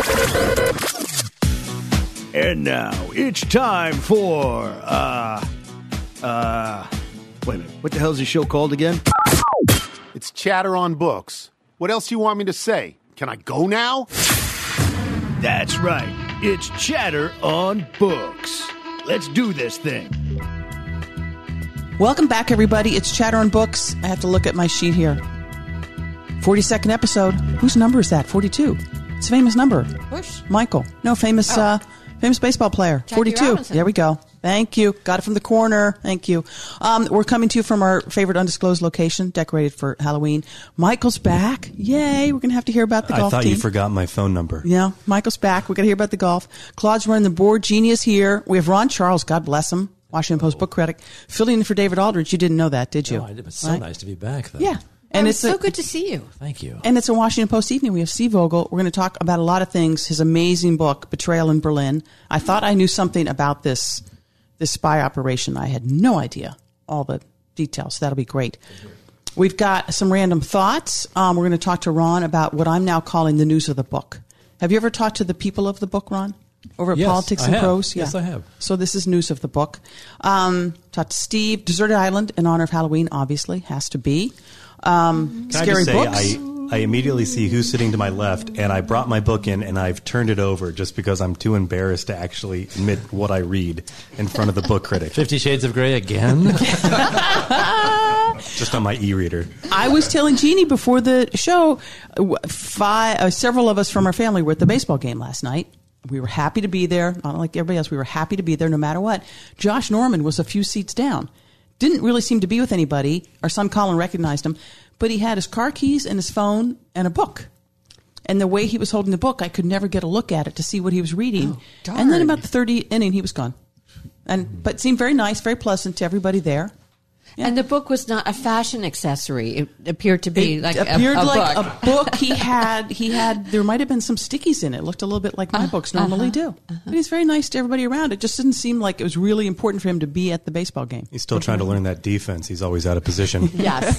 And now it's time for, wait a minute. What the hell is the show called again? It's Chatter on Books. What else do you want me to say? Can I go now? That's right. It's Chatter on Books. Let's do this thing. Welcome back, everybody. It's Chatter on Books. I have to look at my sheet here. 42nd episode. Whose number is that? 42. It's a famous number. Bush? Michael. No, famous baseball player. Jackie 42. Robinson. There we go. Thank you. Got it from the corner. Thank you. We're coming to you from our favorite undisclosed location, decorated for Halloween. Michael's back. Yay. We're going to have to hear about the golf team. I thought you forgot my phone number. Yeah. Michael's back. We're going to hear about the golf. Claude's running the board. Jeannie is here. We have Ron Charles. God bless him. Washington Post book critic. Filling in for David Aldridge. You didn't know that, did you? No, I did. It's so nice to be back, though. Yeah. And it's so good to see you. Thank you. And it's a Washington Post evening. We have Steve Vogel. We're going to talk about a lot of things. His amazing book, Betrayal in Berlin. I thought I knew something about this spy operation. I had no idea all the details. That'll be great. We've got some random thoughts. We're going to talk to Ron about what I'm now calling the news of the book. Have you ever talked to the people of the book, Ron? Over at Yes, Politics I and have. Prose? Yes, I have. So this is news of the book. Talk to Steve. Deserted Island in honor of Halloween, obviously, has to be. Can Scary I just say, books. I immediately see who's sitting to my left, and I brought my book in, and I've turned it over just because I'm too embarrassed to actually admit what I read in front of the book critic. 50 Shades of Grey again? Just on my e-reader. I was telling Jeannie before the show, several of us from our family were at the baseball game last night. We were happy to be there. Not like everybody else. We were happy to be there no matter what. Josh Norman was a few seats down. Didn't really seem to be with anybody. Our son Colin recognized him. But he had his car keys and his phone and a book. And the way he was holding the book, I could never get a look at it to see what he was reading. Oh, darn. And then about the 30th inning, he was gone. But it seemed very nice, very pleasant to everybody there. Yeah. And the book was not a fashion accessory. It appeared to be like a like book. a book. He had. There might have been some stickies in it. It looked a little bit like my books normally do. But he's very nice to everybody around. It just didn't seem like it was really important for him to be at the baseball game. He's still trying to learn that defense. He's always out of position. Yes.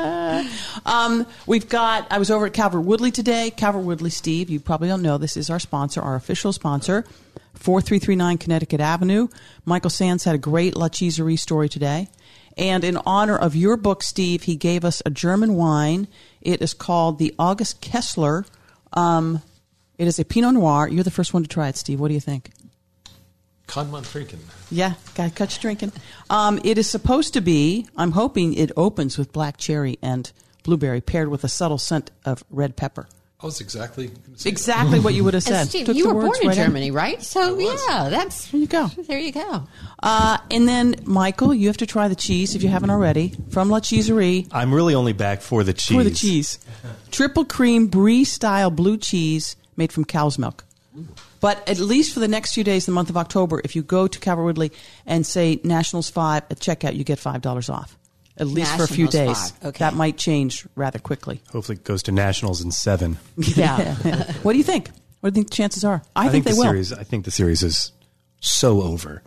I was over at Calvert Woodley today. Calvert Woodley, Steve, you probably don't know, this is our sponsor, our official sponsor, 4339 Connecticut Avenue. Michael Sands had a great La Cheeserie story today. And in honor of your book, Steve, he gave us a German wine. It is called the August Kessler. It is a Pinot Noir. You're the first one to try it, Steve. What do you think? Kann man trinken. Yeah, got to catch drinking. It is supposed to be, I'm hoping it opens with black cherry and blueberry paired with a subtle scent of red pepper. I was exactly what you would have said. And Steve, Took you the were born words in right out. Germany, right? So, yeah, There you go. There you go. And then, Michael, you have to try the cheese if you haven't already from La Cheeserie. I'm really only back for the cheese. For the cheese. Triple cream brie-style blue cheese made from cow's milk. But at least for the next few days, the month of October, if you go to Calvert Woodley and say Nationals 5 at checkout, you get $5 off. At least for a few days. Nationals 5. Okay. That might change rather quickly. Hopefully it goes to Nationals in 7. Yeah. What do you think? What do you think the chances are? I think they will. I think the series is so over.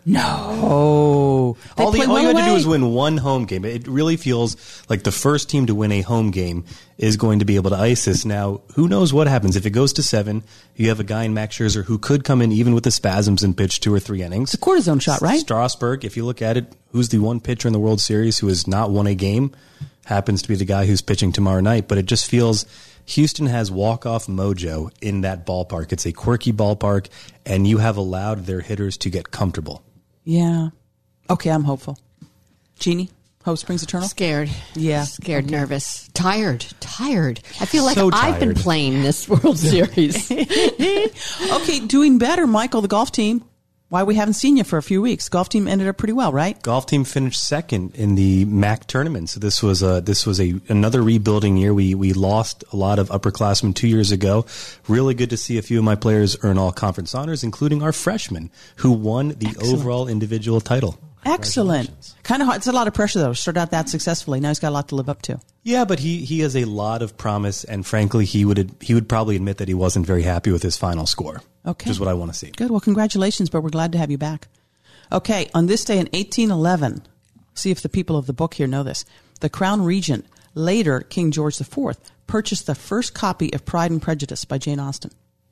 No. All you had to do is win one home game. It really feels like the first team to win a home game is going to be able to ice this. Now, who knows what happens? If it goes to 7, you have a guy in Max Scherzer who could come in even with the spasms and pitch 2 or 3 innings. It's a cortisone shot, right? Strasburg, if you look at it, who's the one pitcher in the World Series who has not won a game, happens to be the guy who's pitching tomorrow night. But it just feels Houston has walk-off mojo in that ballpark. It's a quirky ballpark, and you have allowed their hitters to get comfortable. Yeah. Okay, I'm hopeful. Jeannie, Hope Springs Eternal? Scared. Yeah. Scared, nervous, tired. I feel like So I've been tired. playing this World Series. Okay, doing better, Michael, the golf team. Why we haven't seen you for a few weeks. Golf team ended up pretty well, right? Golf team finished second in the MAC tournament. So this was another rebuilding year. We lost a lot of upperclassmen 2 years ago. Really good to see a few of my players earn all conference honors, including our freshman who won the overall individual title. Excellent. Kind of hard. It's a lot of pressure, though, to start out that successfully. Now he's got a lot to live up to. Yeah, but he has a lot of promise, and frankly, he would probably admit that he wasn't very happy with his final score. Okay. Which is what I want to see. Good. Well, congratulations, but we're glad to have you back. Okay, on this day in 1811, see if the people of the book here know this, the Crown Regent, later King George IV, purchased the first copy of Pride and Prejudice by Jane Austen.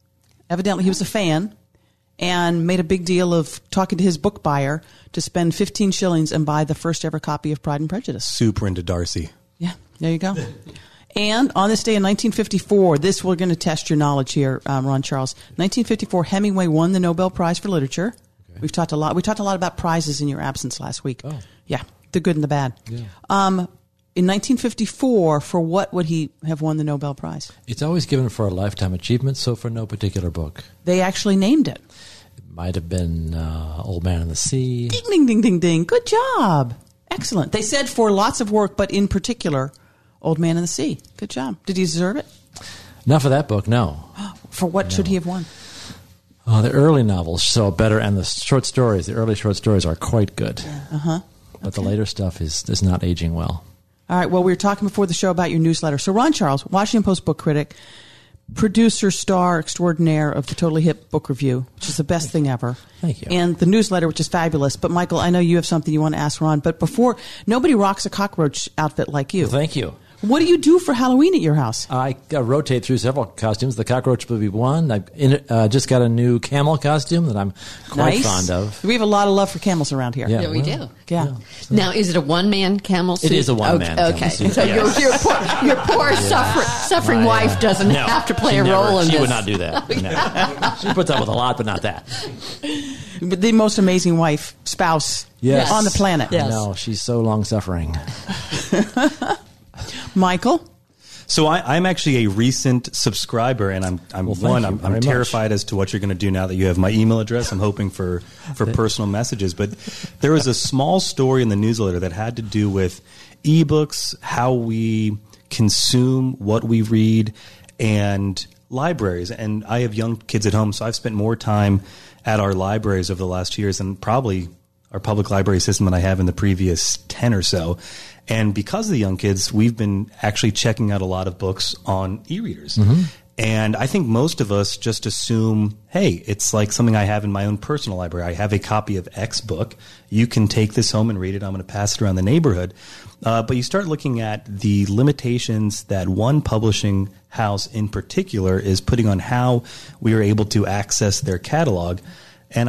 Evidently, he was a fan and made a big deal of talking to his book buyer to spend 15 shillings and buy the first ever copy of Pride and Prejudice. Super into Darcy. Yeah, there you go. And on this day in 1954, this we're going to test your knowledge here, Ron Charles. 1954, Hemingway won the Nobel Prize for Literature. Okay. We talked a lot about prizes in your absence last week. Oh. Yeah, the good and the bad. Yeah. In 1954, for what would he have won the Nobel Prize? It's always given for a lifetime achievement, so for no particular book. They actually named it. It might have been Old Man in the Sea. Ding, ding, ding, ding, ding. Good job. Excellent. They said for lots of work, but in particular, Old Man in the Sea. Good job. Did he deserve it? Not for that book, no. For what should he have won? The early novels show better, and the short stories, the early short stories are quite good. Uh-huh. But the later stuff is not aging well. All right. Well, we were talking before the show about your newsletter. So Ron Charles, Washington Post book critic, producer, star extraordinaire of the Totally Hip book review, which is the best thing ever. Thank you. And the newsletter, which is fabulous. But Michael, I know you have something you want to ask Ron. But before, nobody rocks a cockroach outfit like you. Well, thank you. What do you do for Halloween at your house? I rotate through several costumes. The cockroach will be one. I just got a new camel costume that I'm quite fond of. We have a lot of love for camels around here. Yeah, we do. Yeah. Now, is it a one-man camel suit? It is a one-man camel okay. suit, So yes. your poor suffering wife doesn't have to play a role in this. She would not do that. No. She puts up with a lot, but not that. But the most amazing spouse Yes. on the planet. I know. She's so long-suffering. Michael? So I'm actually a recent subscriber, and I'm very terrified as to what you're going to do now that you have my email address. I'm hoping for personal messages. But there was a small story in the newsletter that had to do with ebooks, how we consume what we read, and libraries. And I have young kids at home, so I've spent more time at our libraries over the last 2 years than probably our public library system that I have in the previous 10 or so. And because of the young kids, we've been actually checking out a lot of books on e-readers. Mm-hmm. And I think most of us just assume, hey, it's like something I have in my own personal library. I have a copy of X book. You can take this home and read it. I'm going to pass it around the neighborhood. But you start looking at the limitations that one publishing house in particular is putting on how we are able to access their catalog. And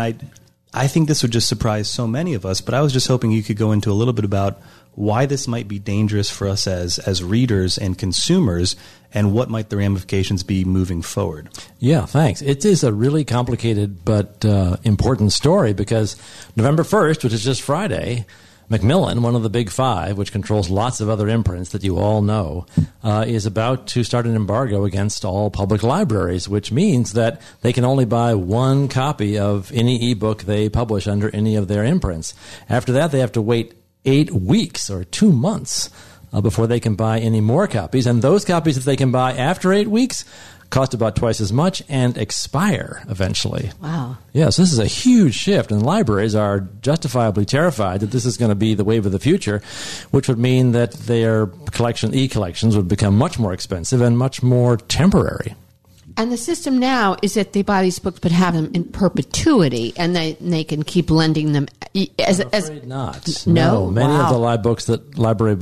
I think this would just surprise so many of us, but I was just hoping you could go into a little bit about why this might be dangerous for us as readers and consumers, and what might the ramifications be moving forward. Yeah, thanks. It is a really complicated but important story, because November 1st, which is just Friday, Macmillan, one of the big five, which controls lots of other imprints that you all know, is about to start an embargo against all public libraries, which means that they can only buy one copy of any ebook they publish under any of their imprints. After that, they have to wait 8 weeks or 2 months before they can buy any more copies. And those copies that they can buy after 8 weeks cost about twice as much and expire eventually. Wow. Yes, this is a huge shift, and libraries are justifiably terrified that this is going to be the wave of the future, which would mean that their e-collections would become much more expensive and much more temporary. And the system now is that they buy these books but have them in perpetuity, and they can keep lending them. I'm afraid not. No? Many Wow. of the e-library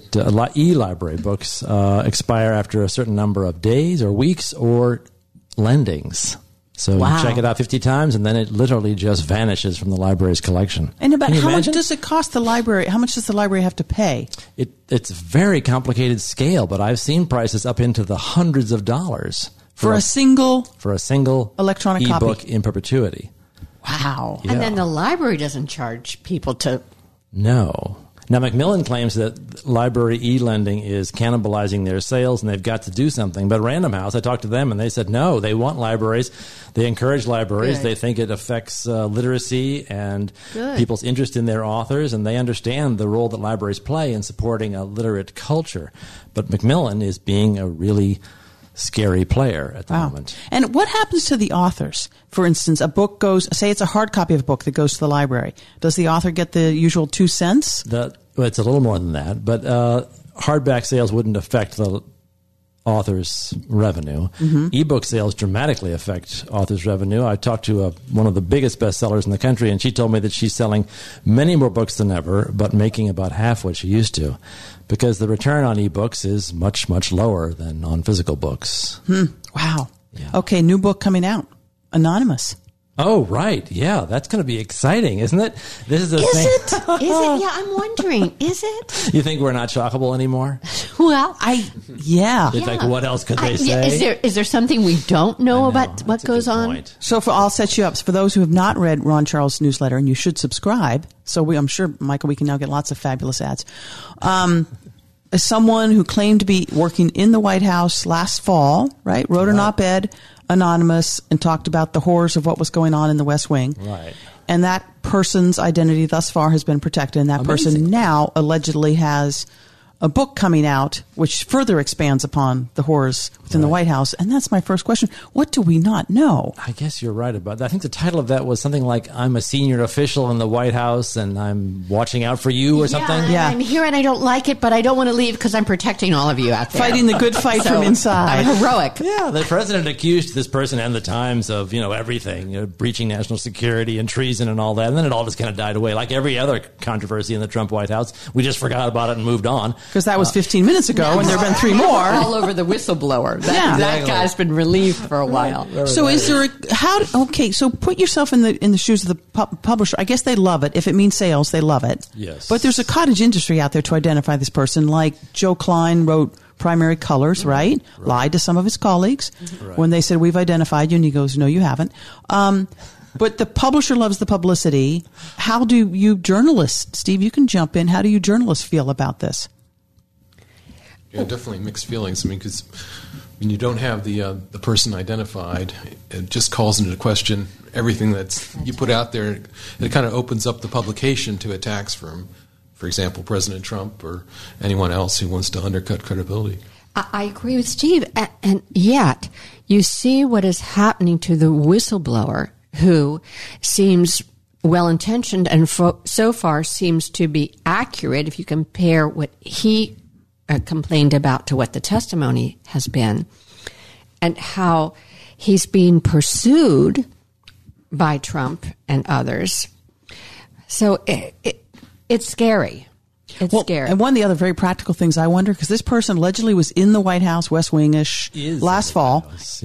books expire after a certain number of days or weeks or lendings. So Wow. you check it out 50 times, and then it literally just vanishes from the library's collection. And about Can you how much imagine? does it cost the library? How much does the library have to pay? It's a very complicated scale, but I've seen prices up into the hundreds of dollars For a single electronic electronic ebook in perpetuity. Wow. Yeah. And then the library doesn't charge people to. No. Now, Macmillan claims that library e-lending is cannibalizing their sales, and they've got to do something. But Random House, I talked to them, and they said no, they want libraries. They encourage libraries. Good. They think it affects literacy and Good. people's interest in their authors, and they understand the role that libraries play in supporting a literate culture. But Macmillan is being a really scary player at the moment. And what happens to the authors? For instance, a book goes, say it's a hard copy of a book that goes to the library. Does the author get the usual 2 cents? Well, it's a little more than that, but hardback sales wouldn't affect the author's revenue. Mm-hmm. Ebook sales dramatically affect author's revenue. I talked to one of the biggest bestsellers in the country, and she told me that she's selling many more books than ever, but making about half what she used to, because the return on ebooks is much, much lower than on physical books. Wow. Yeah. Okay, new book coming out. Anonymous. Oh, right. Yeah, that's going to be exciting, isn't it? This is a Is thing. it? Yeah, I'm wondering. Is it? You think we're not shockable anymore? Well, Yeah. It's like, what else could they say? Is there something we don't know about what That's a goes good on? point. So I'll set you up. For those who have not read Ron Charles' newsletter, and you should subscribe. So I'm sure, Michael, we can now get lots of fabulous ads. As someone who claimed to be working in the White House last fall, right, wrote an op-ed, anonymous, and talked about the horrors of what was going on in the West Wing. Right. And that person's identity thus far has been protected. And that person Amazing. now allegedly has a book coming out which further expands upon the horrors within the White House. And that's my first question. What do we not know? I guess you're right about that. I think the title of that was something like, I'm a senior official in the White House and I'm watching out for you or something. Yeah. I'm here and I don't like it, but I don't want to leave because I'm protecting all of you out there. Fighting the good fight from inside. I'm heroic. Yeah, the president accused this person and the Times of, everything, breaching national security and treason and all that. And then it all just kind of died away. Like every other controversy in the Trump White House, we just forgot about it and moved on. Because that was 15 minutes ago, and there have been 3 more. All over the whistleblower. That guy's been relieved for a while. So is there so put yourself in the shoes of the publisher. I guess they love it. If it means sales, they love it. Yes. But there's a cottage industry out there to identify this person. Like Joe Klein wrote Primary Colors, right? Lied to some of his colleagues when they said, we've identified you. And he goes, no, you haven't. But the publisher loves the publicity. How do you journalists, Steve, you can jump in. How do you journalists feel about this? Yeah, definitely mixed feelings. I mean, because when you don't have the person identified, it just calls into question everything that's you put out there. It kind of opens up the publication to attacks from, for example, President Trump or anyone else who wants to undercut credibility. I agree with Steve. And yet, you see what is happening to the whistleblower who seems well-intentioned and so far seems to be accurate if you compare what he complained about to what the testimony has been, and how he's being pursued by Trump and others. So it's scary. It's scary. And one of the other very practical things I wonder, because this person allegedly was in the White House, West Wing-ish, last fall,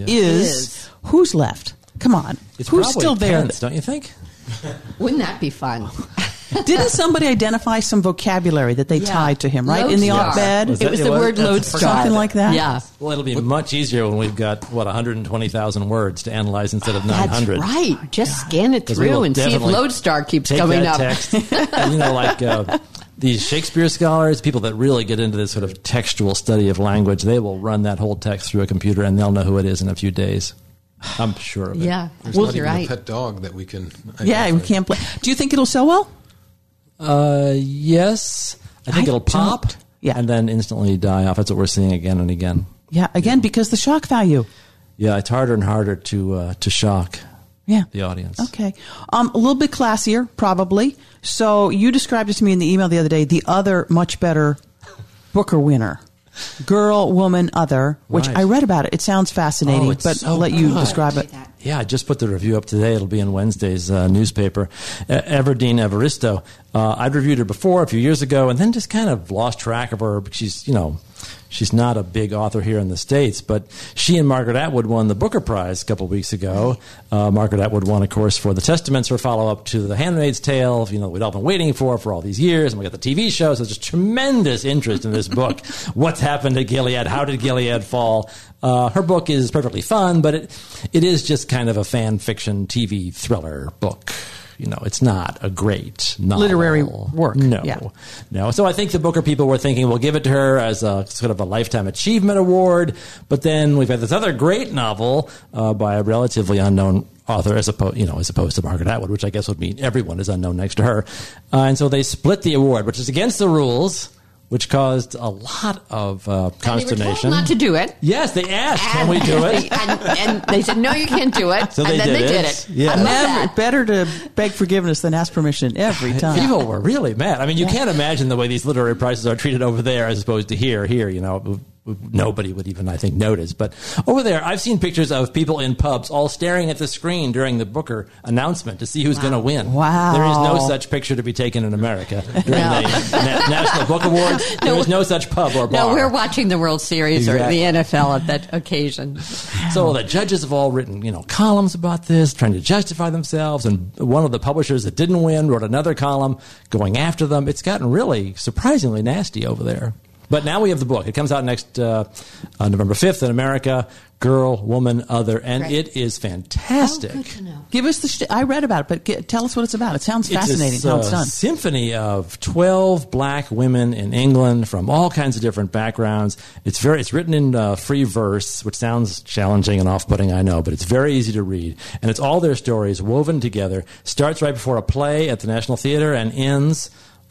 is who's left? Come on. It's who's probably still there? Pence, don't you think? Wouldn't that be fun? Didn't somebody identify some vocabulary that they tied to him, right? In the op-ed? It was the word lodestar. Something like that? Yeah. Well, it'll be much easier when we've got, 120,000 words to analyze instead of 900. That's right. Just scan it Because we through will and see if definitely lodestar keeps take coming that up. text. And, like these Shakespeare scholars, people that really get into this sort of textual study of language, they will run that whole text through a computer and they'll know who it is in a few days. I'm sure of it. Yeah. There's Well, not you're even right. a pet dog that we can Yeah, identify. we can't play. Do you think it'll sell well? Yes. I think it'll pop don't. Yeah. and then instantly die off. That's what we're seeing again and again. Yeah, again, because the shock value. Yeah, it's harder and harder to shock Yeah. the audience. Okay. A little bit classier, probably. So you described it to me in the email the other day, the other much better Booker winner. Girl, woman, other, which Right. I read about it. It sounds fascinating, it's but so I'll let you good. describe it. Yeah, I just put the review up today. It'll be in Wednesday's newspaper. Everdeen Evaristo. I'd reviewed her before a few years ago and then just kind of lost track of her. She's, she's not a big author here in the States, but she and Margaret Atwood won the Booker Prize a couple of weeks ago. Margaret Atwood won, of course, for The Testaments, her follow-up to The Handmaid's Tale, we'd all been waiting for all these years, and we got the TV show, so there's just tremendous interest in this book. What's happened to Gilead? How did Gilead fall? Her book is perfectly fun, but it is just kind of a fan fiction TV thriller book. It's not a great novel. Literary work. No. Yeah. No. So I think the Booker people were thinking we'll give it to her as a sort of a Lifetime Achievement Award. But then we've had this other great novel by a relatively unknown author as opposed to Margaret Atwood, which I guess would mean everyone is unknown next to her. And so they split the award, which is against the rules, which caused a lot of consternation. And they were told not to do it. Yes, they asked, can we do it? And they said, no, you can't do it. So and then they did it. Yeah. I love Never, that. better to beg forgiveness than ask permission every time. People were really mad. I mean, you can't imagine the way these literary prizes are treated over there as opposed to here. Here, nobody would even, I think, notice. But over there, I've seen pictures of people in pubs all staring at the screen during the Booker announcement to see who's going to win. Wow. There is no such picture to be taken in America during the National Book Awards. There is no such pub or bar. No, we're watching the World Series Exactly. or the NFL at that occasion. So the judges have all written, columns about this, trying to justify themselves. And one of the publishers that didn't win wrote another column going after them. It's gotten really surprisingly nasty over there. But now we have the book. It comes out next November 5th in America. Girl, Woman, Other, and it is fantastic. Oh, good to know. Give us I read about it, but tell us what it's about. It sounds fascinating how it's done. Symphony of 12 black women in England from all kinds of different backgrounds. It's written in free verse, which sounds challenging and off-putting, I know, but it's very easy to read. And it's all their stories woven together. Starts right before a play at the National Theater and ends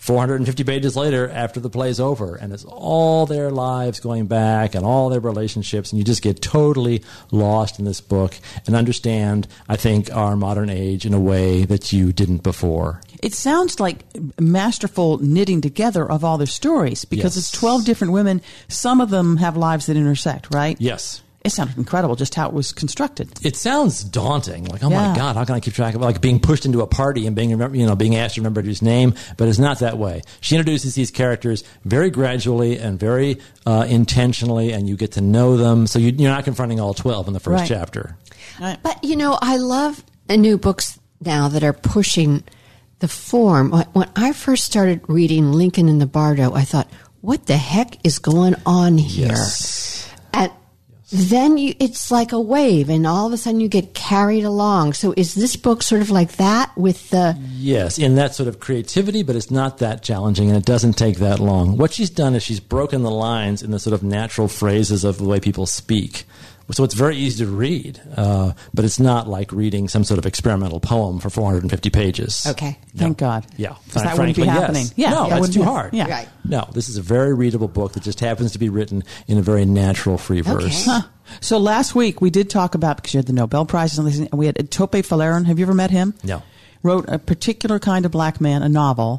450 pages later after the play's over, and it's all their lives going back and all their relationships, and you just get totally lost in this book and understand, I think, our modern age in a way that you didn't before. It sounds like masterful knitting together of all their stories because it's 12 different women. Some of them have lives that intersect, right? Yes. It sounded incredible just how it was constructed. It sounds daunting. Like, oh my God, how can I keep track of it? Like being pushed into a party and being asked to remember his name, but it's not that way. She introduces these characters very gradually and very intentionally, and you get to know them. So you're not confronting all 12 in the first chapter. Right. But, I love new books now that are pushing the form. When I first started reading Lincoln in the Bardo, I thought, what the heck is going on here? Yes. And then it's like a wave, and all of a sudden you get carried along. So is this book sort of like that with the... Yes, in that sort of creativity, but it's not that challenging, and it doesn't take that long. What she's done is she's broken the lines in the sort of natural phrases of the way people speak. So it's very easy to read, but it's not like reading some sort of experimental poem for 450 pages. Okay. Thank God. Yeah. That wouldn't be happening. Yes. No, that's too hard. Yeah. Right. No, this is a very readable book that just happens to be written in a very natural free verse. Huh. So last week we did talk about, because you had the Nobel Prizes, and we had Tope Falarin. Have you ever met him? No. Wrote a particular kind of black man, a novel.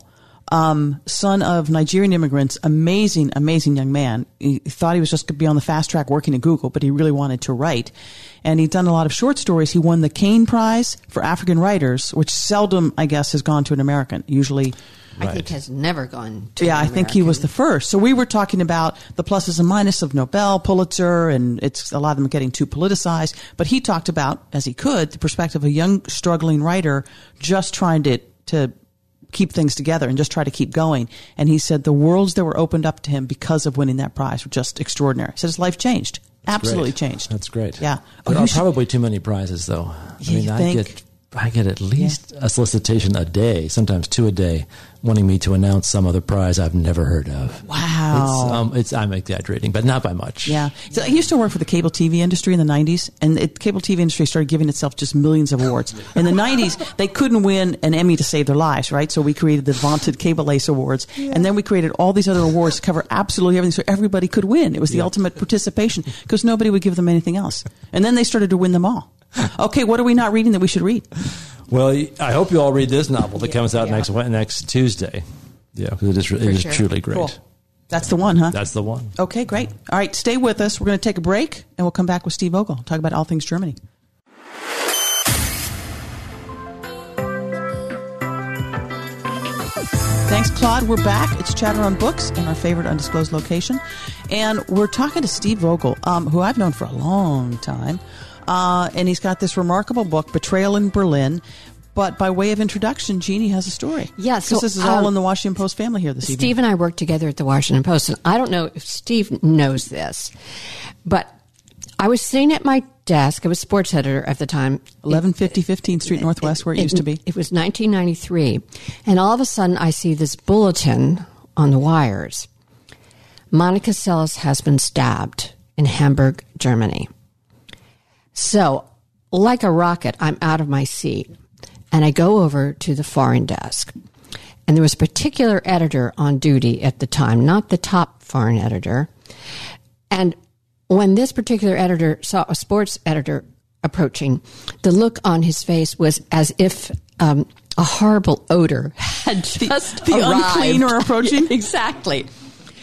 Son of Nigerian immigrants, amazing young man. He thought he was just going to be on the fast track working at Google, but he really wanted to write. And he'd done a lot of short stories. He won the Caine Prize for African writers, which seldom, I guess, has gone to an American. Usually, I think has never gone to I think he was the first. So we were talking about the pluses and minuses of Nobel, Pulitzer, and it's a lot of them getting too politicized. But he talked about, as he could, the perspective of a young, struggling writer just trying to keep things together and just try to keep going. And he said the worlds that were opened up to him because of winning that prize were just extraordinary. He said his life changed. That's absolutely great. changed. That's great. Yeah. There are probably too many prizes, though. I get at least a solicitation a day, sometimes two a day, wanting me to announce some other prize I've never heard of. Wow. I'm exaggerating, but not by much. Yeah. So I used to work for the cable TV industry in the 90s, and the cable TV industry started giving itself just millions of awards. In the 90s, they couldn't win an Emmy to save their lives, right? So we created the vaunted Cable Ace Awards, and then we created all these other awards to cover absolutely everything so everybody could win. It was the ultimate participation because nobody would give them anything else. And then they started to win them all. Okay, what are we not reading that we should read? Well, I hope you all read this novel that comes out next Tuesday. Yeah, because it is truly great. Cool. That's the one, huh? That's the one. Okay, great. All right, stay with us. We're going to take a break, and we'll come back with Steve Vogel, talk about all things Germany. Thanks, Claude. We're back. It's Chatter on Books in our favorite undisclosed location. And we're talking to Steve Vogel, who I've known for a long time. And he's got this remarkable book, Betrayal in Berlin. But by way of introduction, Jeannie has a story. Yeah, so this is all in the Washington Post family here this evening. Steve and I worked together at the Washington Post, and I don't know if Steve knows this, but I was sitting at my desk. I was sports editor at the time. 1150 15th Street Northwest, where it used to be. It was 1993, and all of a sudden I see this bulletin on the wires. Monica Seles has been stabbed in Hamburg, Germany. So, like a rocket, I'm out of my seat. And I go over to the foreign desk. And there was a particular editor on duty at the time, not the top foreign editor. And when this particular editor saw a sports editor approaching, the look on his face was as if a horrible odor had just the arrived. unclean are approaching? Exactly.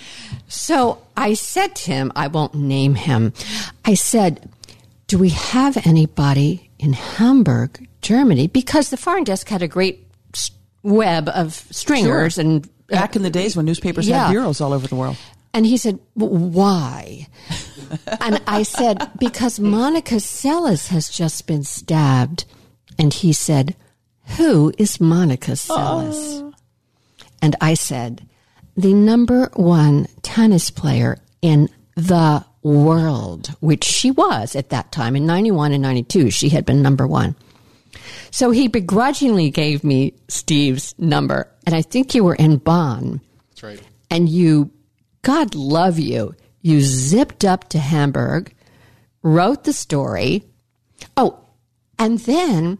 So I said to him, I won't name him, I said, do we have anybody in Hamburg, Germany? Because the foreign desk had a great web of stringers. Sure. And Back in the days when newspapers yeah. had bureaus all over the world. And he said, why? And I said, because Monica Seles has just been stabbed. And he said, who is Monica Seles? And I said, the number one tennis player in the world, which she was at that time. In 91 and 92, she had been number one. So he begrudgingly gave me Steve's number. And I think you were in Bonn. That's right. And you, God love you, you zipped up to Hamburg, wrote the story. Oh, and then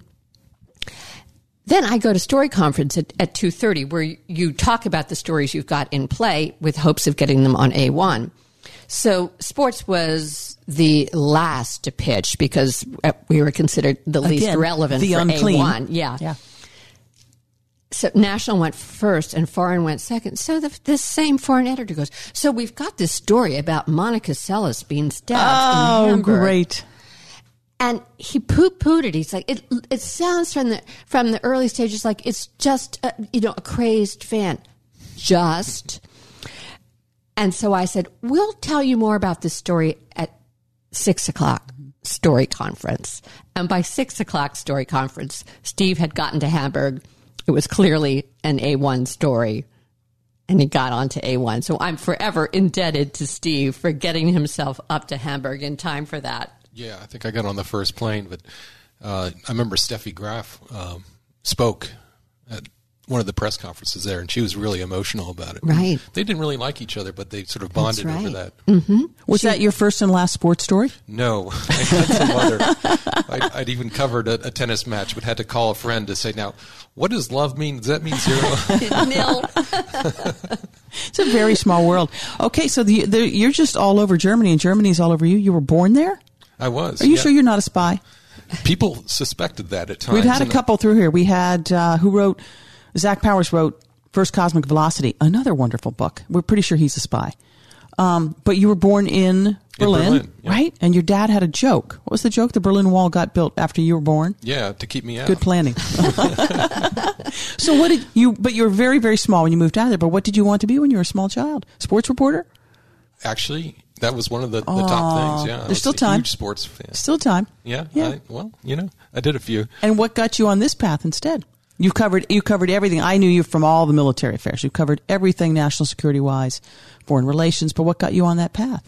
I go to Story Conference at 2:30 where you talk about the stories you've got in play with hopes of getting them on A1. So sports was the last to pitch because we were considered the least relevant the for unclean. A1. Yeah. So national went first and foreign went second. So this same foreign editor goes, so we've got this story about Monica Seles being stabbed in Hamburg. Great. And he poo-pooed it. He's like, it sounds from the early stages like it's just a crazed fan. And so I said, we'll tell you more about this story at 6:00 story conference. And by 6:00 story conference, Steve had gotten to Hamburg. It was clearly an A1 story. And he got onto A1. So I'm forever indebted to Steve for getting himself up to Hamburg in time for that. Yeah, I think I got on the first plane, but I remember Steffi Graf spoke at one of the press conferences there, and she was really emotional about it. Right. They didn't really like each other, but they sort of bonded over that. Mm-hmm. Was that your first and last sports story? No, I had some other. I'd even covered a tennis match, but had to call a friend to say, now, what does love mean? Does that mean zero? Nil. It's a very small world. Okay, so you're just all over Germany, and Germany's all over you. You were born there? I was. Are you yeah. sure you're not a spy? People suspected that at times. We've had a couple through here. We had, Zach Powers wrote First Cosmic Velocity, another wonderful book. We're pretty sure he's a spy. But you were born in Berlin, yeah. right? And your dad had a joke. What was the joke? The Berlin Wall got built after you were born? Yeah, to keep me out. Good planning. So what did you, but you were very, very small when you moved out there, but what did you want to be when you were a small child? Sports reporter? Actually, that was one of the top things, yeah. There's still time. Huge sports fan. Still time. Yeah. I did a few. And what got you on this path instead? You covered everything. I knew you from all the military affairs. You covered everything national security wise, foreign relations. But what got you on that path?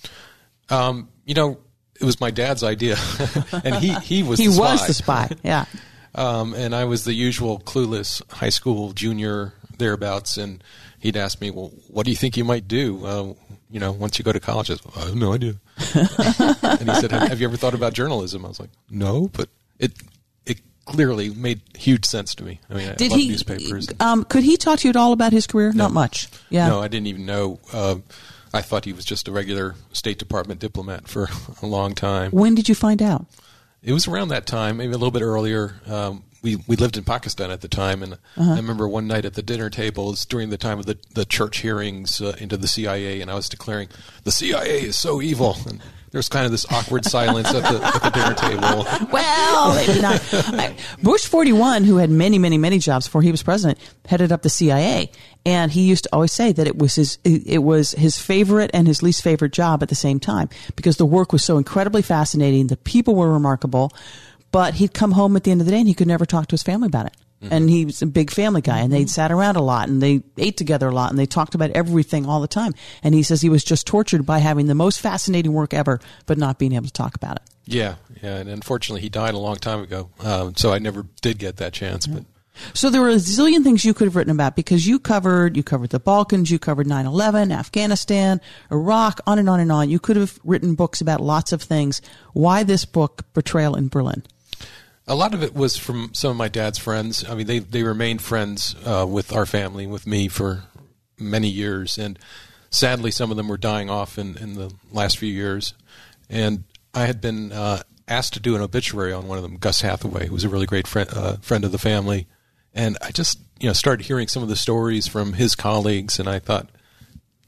It was my dad's idea, and he was the spy. Yeah. And I was the usual clueless high school junior thereabouts, and he'd ask me, "Well, what do you think you might do? Once you go to college?" I said, "I have no idea." And he said, "Have you ever thought about journalism?" I was like, "No," but it clearly made huge sense to me. I mean, I love newspapers. Could he talk to you at all about his career? No. Not much. Yeah. No, I didn't even know. I thought he was just a regular State Department diplomat for a long time. When did you find out? It was around that time, maybe a little bit earlier. We lived in Pakistan at the time, and I remember one night at the dinner table, it was during the time of the church hearings into the CIA, and I was declaring, the CIA is so evil. And there was kind of this awkward silence at the dinner table. Well, maybe not. Bush 41, who had many, many, many jobs before he was president, headed up the CIA. And he used to always say that it was his favorite and his least favorite job at the same time, because the work was so incredibly fascinating. The people were remarkable, but he'd come home at the end of the day and he could never talk to his family about it. Mm-hmm. And he was a big family guy, and they'd sat around a lot, and they ate together a lot, and they talked about everything all the time. And he says he was just tortured by having the most fascinating work ever, but not being able to talk about it. Yeah. And unfortunately, he died a long time ago, so I never did get that chance. But so there were a zillion things you could have written about, because you covered the Balkans, you covered 9/11, Afghanistan, Iraq, on and on and on. You could have written books about lots of things. Why this book, Betrayal in Berlin? A lot of it was from some of my dad's friends. I mean, they remained friends with our family, with me, for many years. And sadly, some of them were dying off in the last few years. And I had been asked to do an obituary on one of them, Gus Hathaway, who was a really great friend of the family. And I just started hearing some of the stories from his colleagues, and I thought,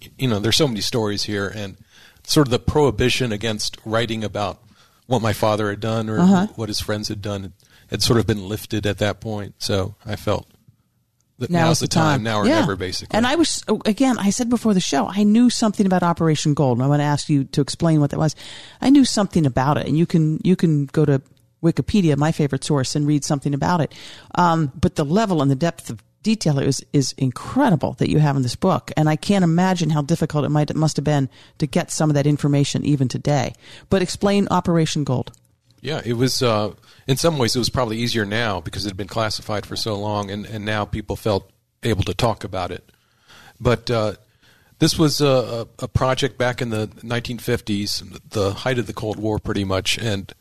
there's so many stories here, and sort of the prohibition against writing about what my father had done or what his friends had done had sort of been lifted at that point. So I felt that now's the time, now or never, basically. And I said before the show, I knew something about Operation Gold, and I want to ask you to explain what that was. I knew something about it, and you can go to Wikipedia, my favorite source, and read something about it. But the level and the depth of detail is incredible that you have in this book, and I can't imagine how difficult it must have been to get some of that information even today. But explain Operation Gold. Yeah, it was, in some ways, it was probably easier now because it had been classified for so long, and now people felt able to talk about it. But this was a project back in the 1950s, the height of the Cold War pretty much, and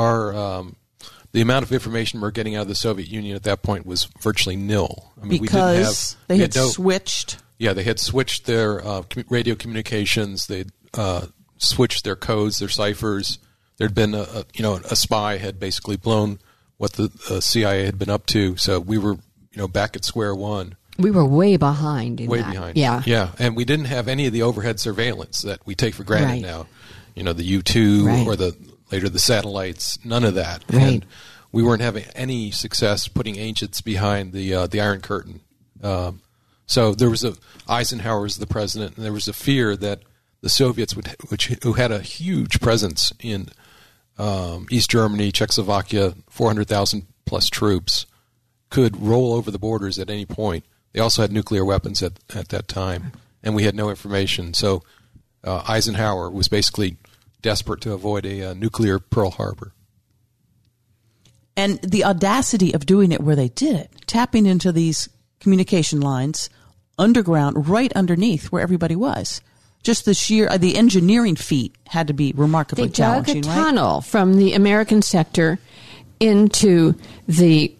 the amount of information we're getting out of the Soviet Union at that point was virtually nil. I mean, because they had switched? Yeah, they had switched their radio communications, they'd switched their codes, their ciphers. There'd been a spy had basically blown what the CIA had been up to, so we were back at square one. We were way behind. Behind. Yeah, and we didn't have any of the overhead surveillance that we take for granted now. The U-2 or later the satellites. None of that. Right. And we weren't having any success putting agents behind the Iron Curtain. So there was Eisenhower was the president, and there was a fear that the Soviets who had a huge presence in East Germany, Czechoslovakia, 400,000 plus troops, could roll over the borders at any point. They also had nuclear weapons at that time, and we had no information. So Eisenhower was basically desperate to avoid a nuclear Pearl Harbor. And the audacity of doing it where they did it, tapping into these communication lines underground, right underneath where everybody was. Just the engineering feat had to be remarkably challenging, right? They dug a tunnel from the American sector into the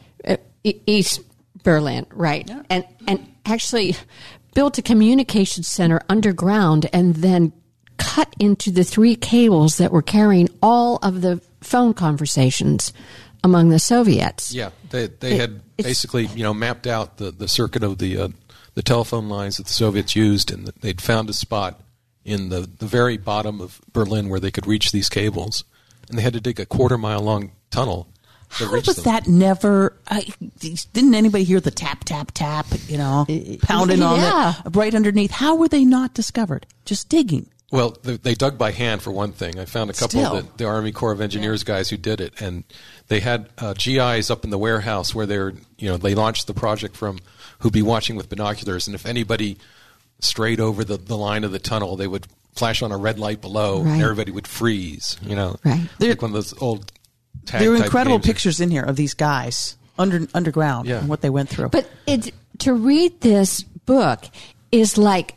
East Berlin, right? Yeah. And actually built a communication center underground and then cut into the 3 cables that were carrying all of the phone conversations among the Soviets. Yeah, they had basically mapped out the circuit of the telephone lines that the Soviets used, and they'd found a spot in the very bottom of Berlin where they could reach these cables, and they had to dig a 1/4-mile long tunnel to reach them. That never? Didn't anybody hear the tap, tap, tap? Pounding on it right underneath. How were they not discovered? Just digging. Well, they dug by hand for one thing. I found a couple of the Army Corps of Engineers guys who did it, and they had GIs up in the warehouse where they launched the project from, who'd be watching with binoculars, and if anybody strayed over the line of the tunnel, they would flash on a red light below, and everybody would freeze. Right. Like one of those old tag there are type incredible games. pictures in here of these guys underground and what they went through. But to read this book is like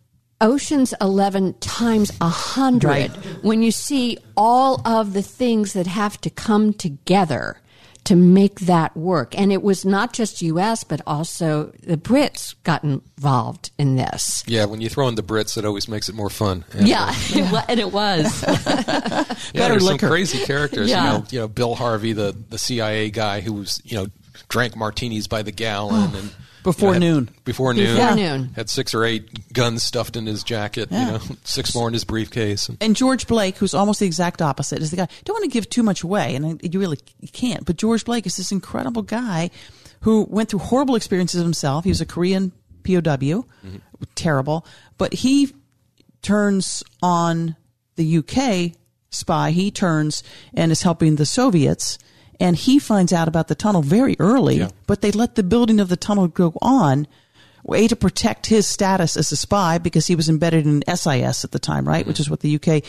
Ocean's 11 times 100 Right. when you see all of the things that have to come together to make that work. And it was not just U.S., but also the Brits got involved in this. Yeah, when you throw in the Brits, it always makes it more fun. Yeah, and it was. There's some crazy characters. Yeah. Bill Harvey, the CIA guy who was drank martinis by the gallon and. Before noon. Before noon. Had 6 or 8 guns stuffed in his jacket, 6 more in his briefcase. And George Blake, who's almost the exact opposite, is the guy. Don't want to give too much away, and you can't. But George Blake is this incredible guy who went through horrible experiences himself. He was a Korean POW, terrible. But he turns on the UK spy. He turns and is helping the Soviets. And he finds out about the tunnel very early, but they let the building of the tunnel go on, to protect his status as a spy because he was embedded in SIS at the time, right? Which is what the UK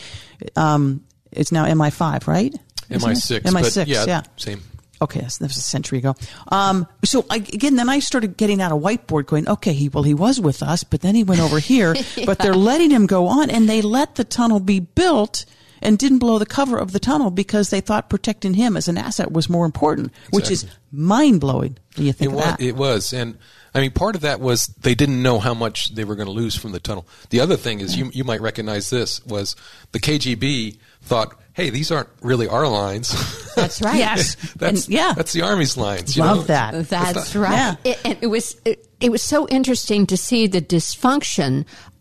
is now MI5, right? MI6. MI6, yeah. Same. Okay, that was a century ago. Then I started getting out a whiteboard going, okay, he was with us, but then he went over here, but they're letting him go on, and they let the tunnel be built and didn't blow the cover of the tunnel because they thought protecting him as an asset was more important, which is mind-blowing when you think of that. It was. And, I mean, part of that was they didn't know how much they were going to lose from the tunnel. The other thing is, you might recognize this, was the KGB thought, hey, these aren't really our lines. That's right. Yes. That's the Army's lines. Love that. That's right. Yeah. It was so interesting to see the dysfunction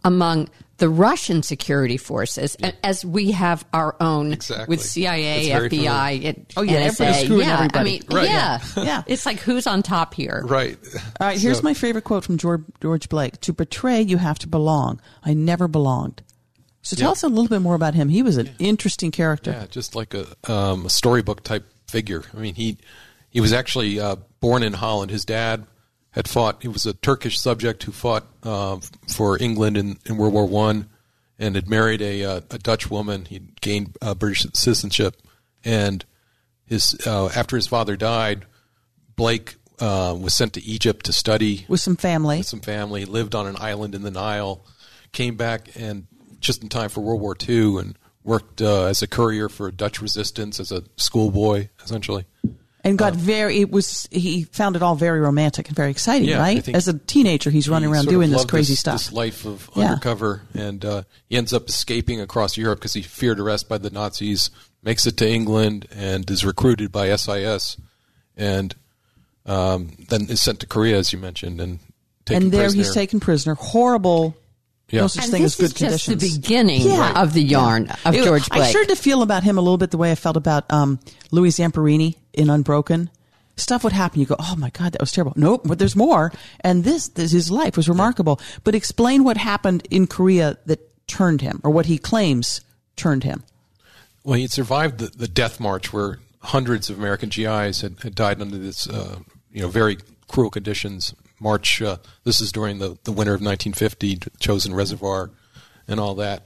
among the Russian security forces, as we have our own Exactly. with CIA, It's very FBI, and everybody's NSA. screwing Yeah, everybody. I mean, Right. yeah. It's like who's on top here? Right. All right, here's So- my favorite quote from George Blake. To betray, you have to belong. I never belonged. So tell Yeah. us a little bit more about him. He was an interesting character. Yeah, just like a storybook type figure. I mean, he was actually born in Holland. His dad had fought. He was a Turkish subject who fought for England in World War I, and had married a Dutch woman. He gained British citizenship, and his after his father died, Blake was sent to Egypt to study With some family. with some family. Lived on an island in the Nile. Came back and just in time for World War II, and worked as a courier for Dutch resistance as a schoolboy, essentially. And got he found it all very romantic and very exciting, Yeah, I right? think As a teenager, he's running He around sort of doing this loved crazy stuff. This life of Yeah. undercover, and he ends up escaping across Europe because he feared arrest by the Nazis. Makes it to England and is recruited by SIS, and then is sent to Korea, as you mentioned, and taken And there prisoner. he's taken prisoner. Horrible. Yeah. No such And thing as this good is just conditions. the beginning Yeah. of the yarn of It- George Blake. I started to feel about him a little bit the way I felt about Louis Zamperini in Unbroken. Stuff would happen. You go, oh my God, that was terrible. Nope, but there's more. And this his life was remarkable. But explain what happened in Korea that turned him, or what he claims turned him. Well, he had survived the death march where hundreds of American GIs had died under this, very cruel conditions. March. This is during the winter of 1950, Chosin Reservoir, and all that.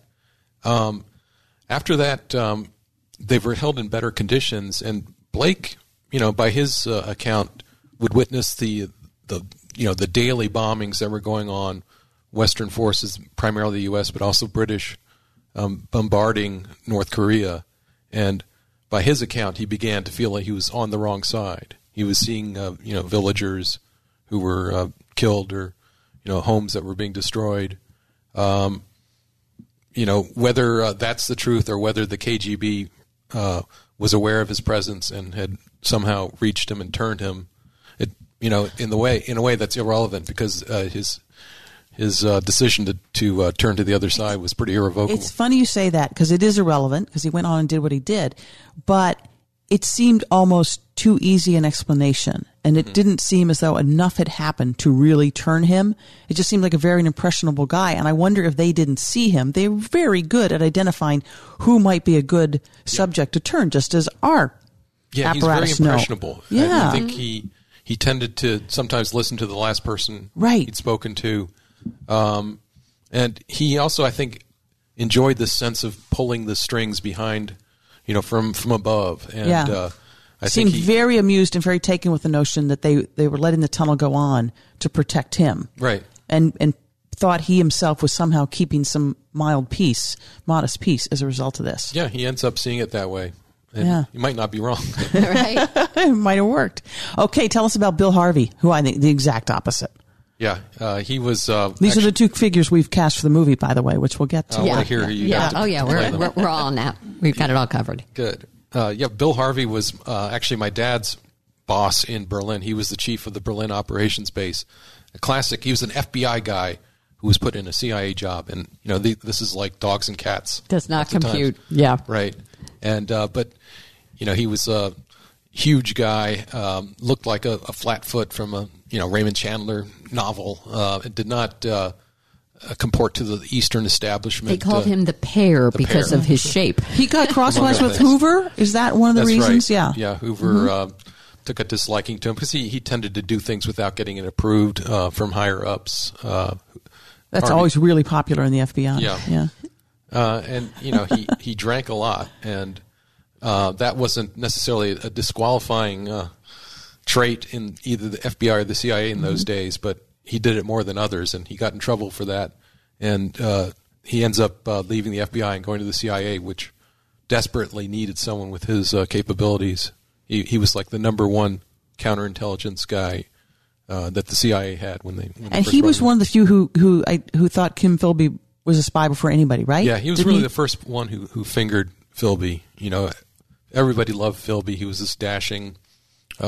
After that, they were held in better conditions, and Blake, by his account, would witness the daily bombings that were going on. Western forces, primarily the U.S., but also British, bombarding North Korea. And by his account, he began to feel like he was on the wrong side. He was seeing, villagers who were killed, or, homes that were being destroyed. Whether that's the truth or whether the KGB was aware of his presence and had somehow reached him and turned him, in a way that's irrelevant, because his decision to turn to the other side was pretty irrevocable. It's funny you say that, because it is irrelevant, because he went on and did what he did. But it seemed almost too easy an explanation, and it didn't seem as though enough had happened to really turn him. It just seemed like a very impressionable guy, and I wonder if they didn't see him. They're very good at identifying who might be a good subject to turn, just as our Yeah, he's apparatus very know. impressionable. Yeah. I think he tended to sometimes listen to the last person Right. he'd spoken to. And he also, I think, enjoyed this sense of pulling the strings behind, from above. And Yeah. I seemed think very amused and very taken with the notion that they were letting the tunnel go on to protect him. Right. And thought he himself was somehow keeping some modest peace as a result of this. Yeah, he ends up seeing it that way. And Yeah. he might not be wrong. Right? It might have worked. Okay, tell us about Bill Harvey, who I think the exact opposite. Yeah, he was. These are the two figures we've cast for the movie, by the way, which we'll get to. I want to hear you. Yeah. have to Oh, yeah. play them. We're all on that. We've got it all covered. Good. Bill Harvey was actually my dad's boss in Berlin. He was the chief of the Berlin operations base. A classic. He was an FBI guy who was put in a CIA job, and this is like dogs and cats. Does not lots of times. compute. Yeah. Right. And but he was a huge guy. Looked like a flatfoot from a Raymond Chandler novel. It did not comport to the Eastern establishment. They called him the pear because pear. of his shape. He got crosswise Among with other things. Hoover? Is that one of the That's reasons? right. Yeah. Yeah, Hoover took a disliking to him because he tended to do things without getting it approved from higher ups. That's Harvey. always really popular in the FBI. Yeah. And he drank a lot, and that wasn't necessarily a disqualifying trait in either the FBI or the CIA in those days, but he did it more than others, and he got in trouble for that. And he ends up leaving the FBI and going to the CIA, which desperately needed someone with his capabilities. He was like the number one counterintelligence guy that the CIA had when they And first he was brought him. one of the few who thought Kim Philby was a spy before anybody, right? Yeah, he was Didn't really the first one who fingered Philby. Everybody loved Philby. He was this dashing,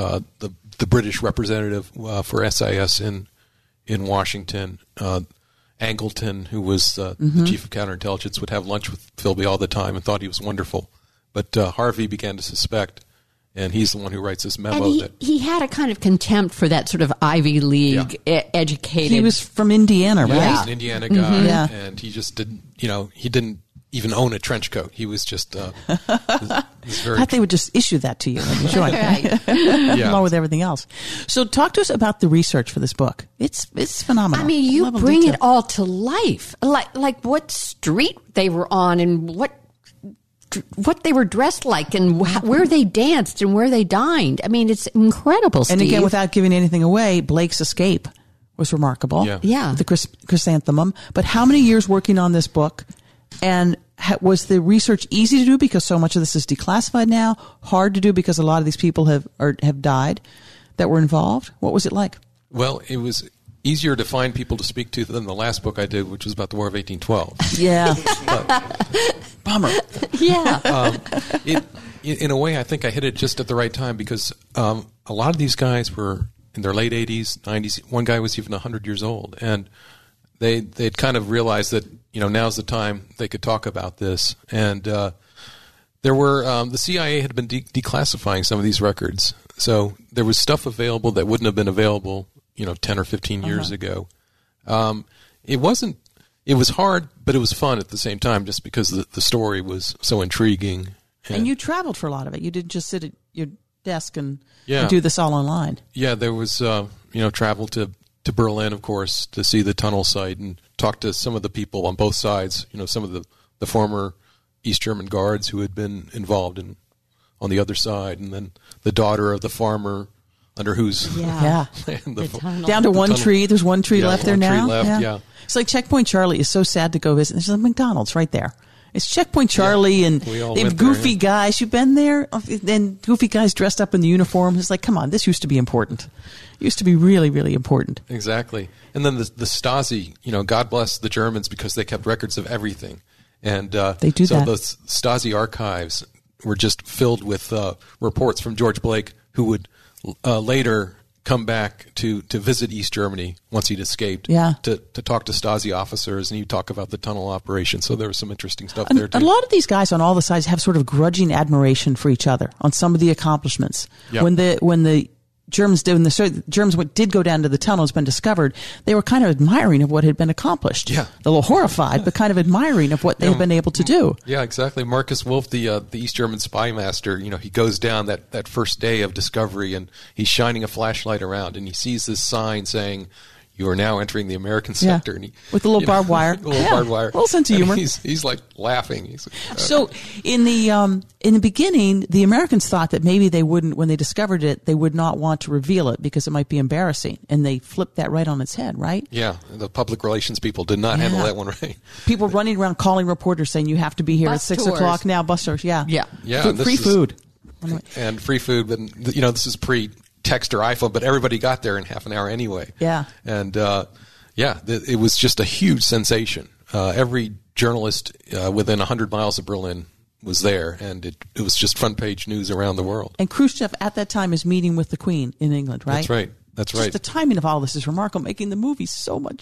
the British representative for SIS in Washington, Angleton, who was the chief of counterintelligence, would have lunch with Philby all the time and thought he was wonderful. But Harvey began to suspect, and he's the one who writes this memo. And he had a kind of contempt for that sort of Ivy League educated. He was from Indiana, right? He was an Indiana guy, Yeah. and he just didn't, he didn't even own a trench coat. He was just was very. I thought they would just issue that to you when you joined, along with everything else. So, talk to us about the research for this book. It's phenomenal. I mean, you Level bring detail. it all to life, like what street they were on and what they were dressed like and where they danced and where they dined. I mean, it's incredible, Steve. And again, without giving anything away, Blake's escape was remarkable. Yeah. The chrysanthemum. But how many years working on this book? And was the research easy to do because so much of this is declassified now? Hard to do because a lot of these people have died that were involved? What was it like? Well, it was easier to find people to speak to than the last book I did, which was about the War of 1812. Yeah. Bummer. Yeah. In a way, I think I hit it just at the right time because a lot of these guys were in their late 80s, 90s. One guy was even 100 years old. And they'd kind of realized that, now's the time they could talk about this. And there were the CIA had been declassifying some of these records. So there was stuff available that wouldn't have been available, 10 or 15 years ago. It was hard, but it was fun at the same time just because the story was so intriguing. And you traveled for a lot of it. You didn't just sit at your desk and Yeah. do this all online. Yeah, there was, travel to Berlin, of course, to see the tunnel site and talk to some of the people on both sides, some of the former East German guards who had been involved on the other side, and then the daughter of the farmer under whose Yeah. land Down to one tunnel. tree. There's one tree left there one now. tree left, yeah. It's like Checkpoint Charlie is so sad to go visit. There's a McDonald's right there. It's Checkpoint Charlie, and we all they have went there, goofy yeah. guys. You've been there? And goofy guys dressed up in the uniform. It's like, come on, this used to be important. It used to be really, really important. Exactly. And then the Stasi, God bless the Germans because they kept records of everything. And They do so that. the Stasi archives were just filled with reports from George Blake, who would later come back to visit East Germany once he'd escaped to talk to Stasi officers, and he'd talk about the tunnel operation. So there was some interesting stuff there, too. A lot of these guys on all the sides have sort of grudging admiration for each other on some of the accomplishments. Yep. When the Germans did, when the Germans did go down to the tunnel, has been discovered, they were kind of admiring of what had been accomplished. Yeah. A little horrified, but kind of admiring of what they had been able to do. Yeah, exactly. Marcus Wolf, the East German spy master, he goes down that first day of discovery, and he's shining a flashlight around, and he sees this sign saying, "You are now entering the American sector." And he, with a little barbed wire. A little barbed wire. A little sense of humor. He's like laughing. He's So in the beginning, the Americans thought that maybe they wouldn't, when they discovered it, they would not want to reveal it because it might be embarrassing, and they flipped that right on its head, right? yeah, the public relations people did not handle that one right. People running around calling reporters saying you have to be here Bus at 6 tours. o'clock now. Bus tours, yeah, Yeah. Yeah, and this free is- food. And free food, but this is pre-text or iPhone, but everybody got there in half an hour anyway. Yeah. And it was just a huge sensation. Every journalist within 100 miles of Berlin was there, and it was just front page news around the world. And Khrushchev at that time is meeting with the Queen in England, right? That's right. That's Just right. the timing of all this is remarkable, making the movie so much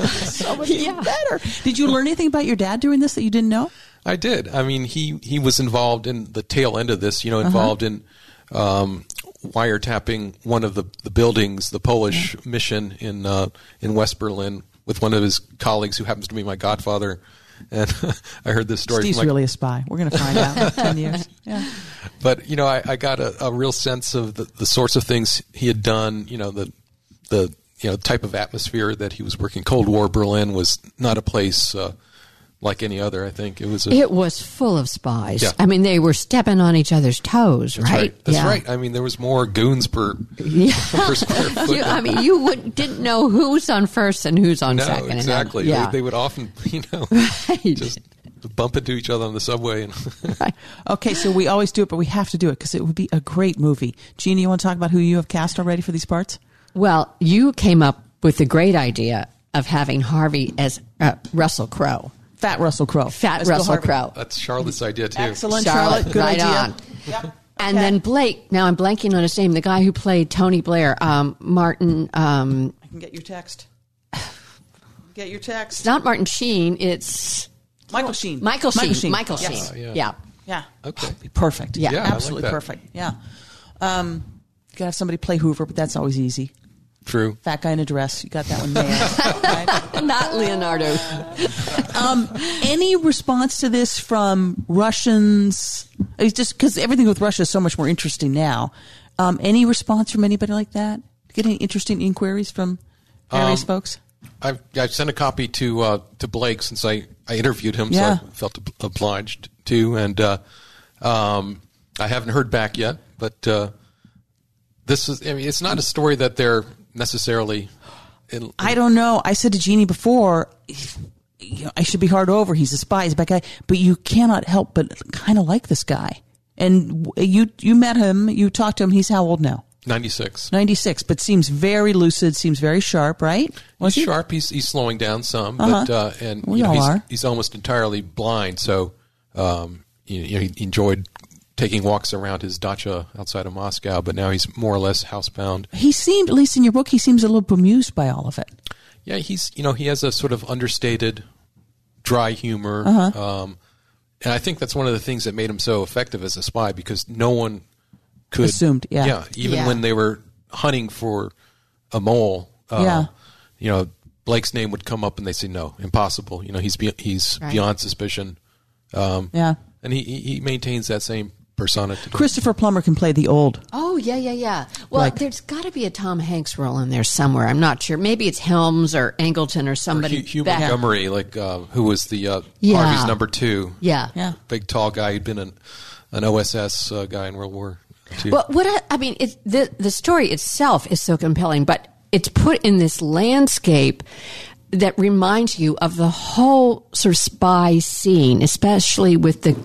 better. Did you learn anything about your dad doing this that you didn't know? I did. I mean, he was involved in the tail end of this, involved in wiretapping one of the buildings, the Polish mission in West Berlin, with one of his colleagues who happens to be my godfather. And I heard this story. Steve's from really a spy. We're going to find out in 10 years. Yeah. But, I got a real sense of the sorts of things he had done, the type of atmosphere that he was working. Cold War Berlin was not a place like any other, I think. It was full of spies. Yeah. I mean, they were stepping on each other's toes, That's right? That's Yeah. right. I mean, there was more goons per square foot. You didn't know who's on first and who's on No, second. exactly. Yeah. They would often, Right. just bump into each other on the subway. And Okay, so we always do it, but we have to do it because it would be a great movie. Jeannie, you want to talk about who you have cast already for these parts? Well, you came up with the great idea of having Harvey as Russell Crowe. Fat Russell Crowe. Fat As Bill Russell Harvey. Crowe. that's Charlotte's idea, too. Excellent, Charlotte. Good right idea. on. Yep. And then Blake, now I'm blanking on his name, the guy who played Tony Blair, Martin. I can get your text. Get your text. It's not Martin Sheen. It's Michael Sheen. Michael Sheen. Sheen. Michael Yes. Sheen. Yeah. Yeah. Okay. Perfect. Yeah. Yeah, I like absolutely that. perfect. Yeah. Gotta have somebody play Hoover, but that's always easy. True. Fat guy in a dress. You got that one nailed. Right? Not Leonardo. Any response to this from Russians? It's just because everything with Russia is so much more interesting now. Any response from anybody like that? Get any interesting inquiries from various folks? I've sent a copy to Blake since I interviewed him, Yeah. so I felt obliged to. And I haven't heard back yet, but this is. I mean, it's not a story that they're necessarily. I don't know. I said to Jeannie before, I should be hard over. He's a spy. He's a bad guy. But you cannot help but kind of like this guy. And you met him. You talked to him. He's how old now? 96. 96, but seems very lucid, seems very sharp, right? Was He's he? sharp. He's slowing down some, Uh-huh. but and We all are. he's almost entirely blind. So he enjoyed taking walks around his dacha outside of Moscow, but now he's more or less housebound. He seemed, at least in your book, he seems a little bemused by all of it. Yeah, he has a sort of understated, dry humor, Uh-huh. and I think that's one of the things that made him so effective as a spy because no one could Assumed, yeah. even Yeah. when they were hunting for a mole, Blake's name would come up and they say no, impossible. He's Right. beyond suspicion. Yeah. And he maintains that same persona today. Christopher Plummer can play the old. Oh, yeah. Well, Like- there's got to be a Tom Hanks role in there somewhere. I'm not sure. Maybe it's Helms or Angleton or somebody. Hugh back- Montgomery, who was the Yeah. Harvey's number 2. Yeah. Yeah. Big, tall guy. He'd been an OSS guy in World War II. But the story itself is so compelling, but it's put in this landscape that reminds you of the whole sort of spy scene, especially with the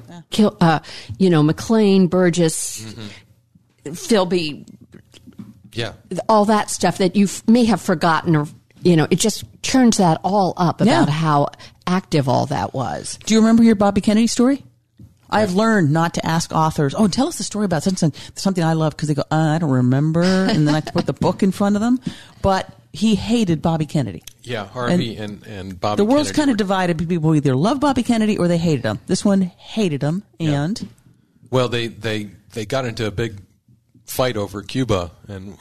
McLean, Burgess, Philby, Yeah. all that stuff that you may have forgotten, or it just turns that all up about Yeah. how active all that was. Do you remember your Bobby Kennedy story? I've learned not to ask authors, tell us the story about something I love, because they go, I don't remember, and then I have to put the book in front of them. But he hated Bobby Kennedy. Yeah, Harvey and Bobby The world's Kennedy kind of were- divided. People either love Bobby Kennedy or they hated him. This one hated him, and Well, they got into a big fight over Cuba, and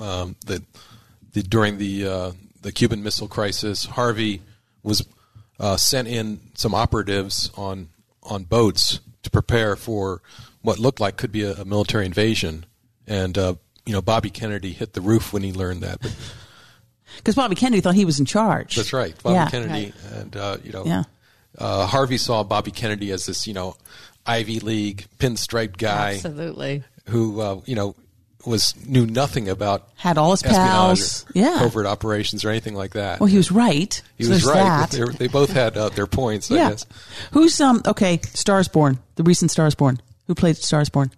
during the Cuban Missile Crisis, Harvey was sent in some operatives on boats to prepare for what looked like could be a military invasion, and Bobby Kennedy hit the roof when he learned that. But because Bobby Kennedy thought he was in charge. that's right, Bobby Yeah. Kennedy, Right. and Harvey saw Bobby Kennedy as this Ivy League pinstriped guy. Absolutely. Who knew nothing about Had all his espionage pals. or Yeah. covert operations or anything like that. Well, he was right. He So was there's right. that. They both had their points, I Yeah. guess. Who's Stars Born, the recent Stars Born. Who played Stars Born?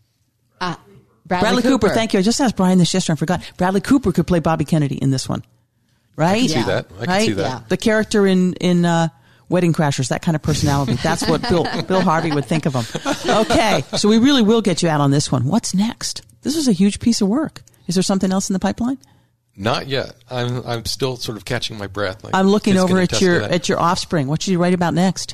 Bradley Cooper. Thank you. I just asked Brian this yesterday. I forgot. Bradley Cooper could play Bobby Kennedy in this one, right? I can see that. I can see that. Yeah. The character in Wedding Crashers, that kind of personality. That's what Bill Harvey would think of him. Okay, so we really will get you out on this one. What's next? This was a huge piece of work. Is there something else in the pipeline? Not yet. I'm still sort of catching my breath. Like, I'm looking kids over can at attest to that. at your offspring. What should you write about next?